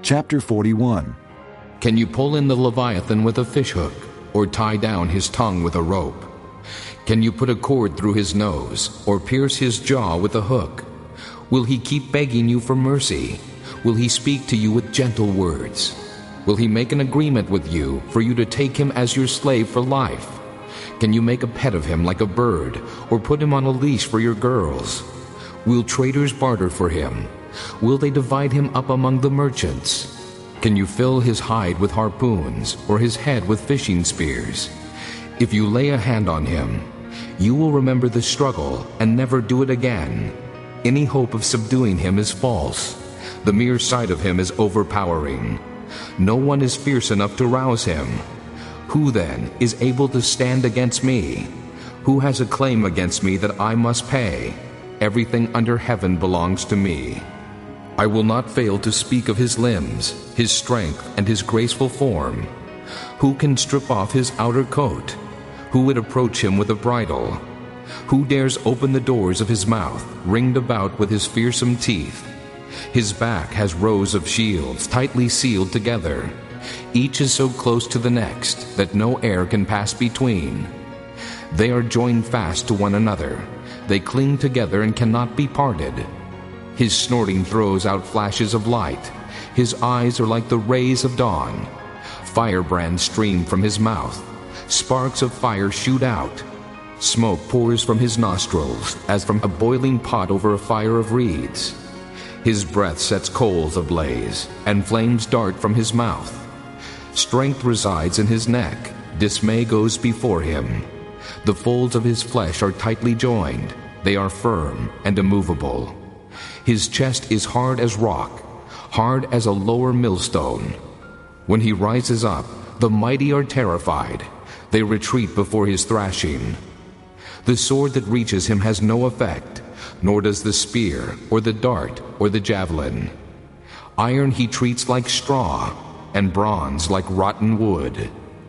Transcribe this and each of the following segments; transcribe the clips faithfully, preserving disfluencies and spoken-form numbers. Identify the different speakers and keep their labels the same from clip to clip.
Speaker 1: Chapter forty-one.
Speaker 2: Can you pull in the Leviathan with a fishhook, or tie down his tongue with a rope? Can you put a cord through his nose, or pierce his jaw with a hook? Will he keep begging you for mercy? Will he speak to you with gentle words? Will he make an agreement with you for you to take him as your slave for life? Can you make a pet of him like a bird, or put him on a leash for your girls? Will traders barter for him? Will they divide him up among the merchants? Can you fill his hide with harpoons, or his head with fishing spears? If you lay a hand on him, you will remember the struggle and never do it again. Any hope of subduing him is false. The mere sight of him is overpowering. No one is fierce enough to rouse him. Who then is able to stand against me? Who has a claim against me that I must pay? Everything under heaven belongs to me. I will not fail to speak of his limbs, his strength, and his graceful form. Who can strip off his outer coat? Who would approach him with a bridle? Who dares open the doors of his mouth, ringed about with his fearsome teeth? His back has rows of shields, tightly sealed together. Each is so close to the next that no air can pass between. They are joined fast to one another. They cling together and cannot be parted. His snorting throws out flashes of light. His eyes are like the rays of dawn. Firebrands stream from his mouth. Sparks of fire shoot out. Smoke pours from his nostrils as from a boiling pot over a fire of reeds. His breath sets coals ablaze, and flames dart from his mouth. Strength resides in his neck. Dismay goes before him. The folds of his flesh are tightly joined. They are firm and immovable. His chest is hard as rock, hard as a lower millstone. When he rises up, the mighty are terrified. They retreat before his thrashing. The sword that reaches him has no effect, nor does the spear, or the dart, or the javelin. Iron he treats like straw, and bronze like rotten wood.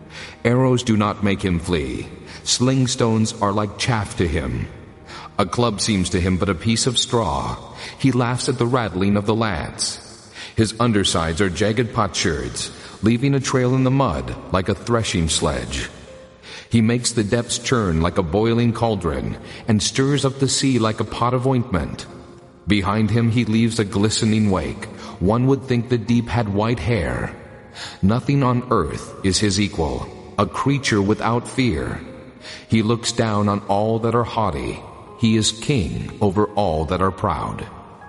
Speaker 2: Arrows do not make him flee. Sling stones are like chaff to him. A club seems to him but a piece of straw. He laughs at the rattling of the lance. His undersides are jagged potsherds, leaving a trail in the mud like a threshing sledge. He makes the depths churn like a boiling cauldron, and stirs up the sea like a pot of ointment. Behind him he leaves a glistening wake. One would think the deep had white hair. Nothing on earth is his equal, a creature without fear. He looks down on all that are haughty. He is king over all that are proud.